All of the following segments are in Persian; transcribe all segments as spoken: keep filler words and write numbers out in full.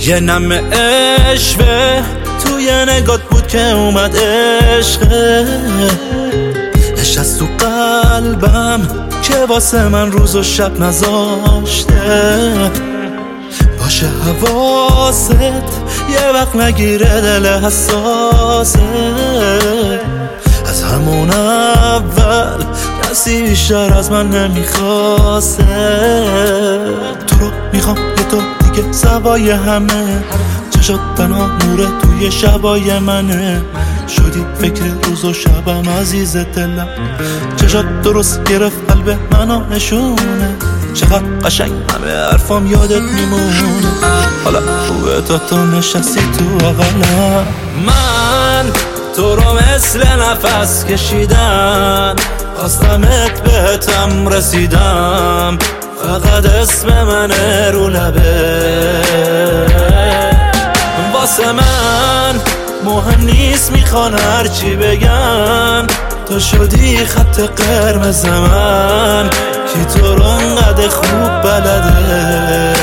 یه نم عشقه توی نگات بود که اومد عشقه، نشست تو قلبم که واسه من روز و شب نذاشته. باشه حواست یه وقت نگیره دل حساسه، از همون اول کسی بیشتر از من نمیخواسته. تو رو میخوام یه تو دیگه سوای همه، چشات تنها نوره توی شبای منه. شدی فکر روز و شبم عزیز دلم، چشات درست گرفت قلب منو نشونه. چقدر قشنگ همه حرفام یادت میمونه، حالا خوبه تا تو نشستی تو اقلم. من تو رو مثل نفس کشیدم، خواستمت بهتم رسیدم، فقط اسم منه رو لبه. واسه من مهم نیست میخوان هرچی بگن، تو شدی خط قرمز من، کی تو رو انقدر خوب بلده.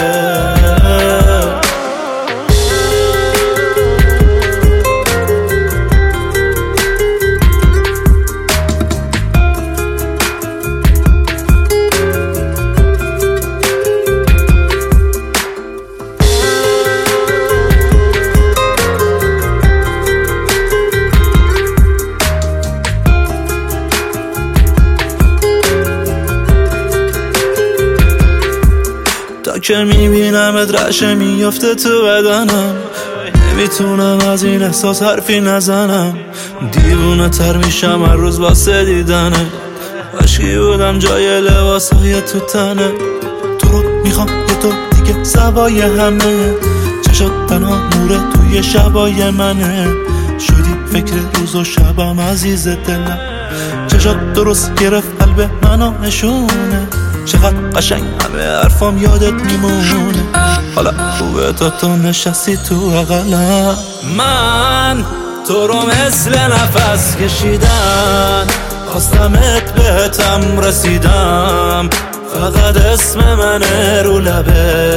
تا که میبینمت رعشه میفته تو بدنم، نمیتونم از این احساس حرفی نزنم. دیوونه تر میشم هر روز واسه دیدنه، عشقی بودم جای لباسای تو تنه. تو رو میخوام یه تو دیگه سوای همه، چشات تنها نوره توی شبای منه. شدی فکر روز و شبم عزیز دلم، چشات درست گرفت قلب منو نشونه. چقدر قشنگ همه حرفام یادت میمونه، حالا خوبه تا تو نشستی تو اقلم. من تو رو مثل نفس کشیدم، خواستمت بهتم رسیدم، فقط اسم منه رو لبه.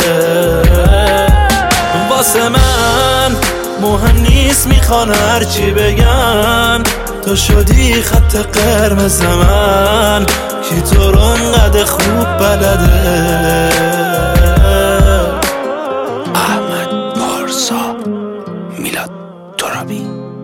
واسه من مهم نیست میخوان هرچی بگن، تو شدی خط قرمز من، کی تو رو انقدر خوب بلده. احمد پارسا، میلاد ترابی.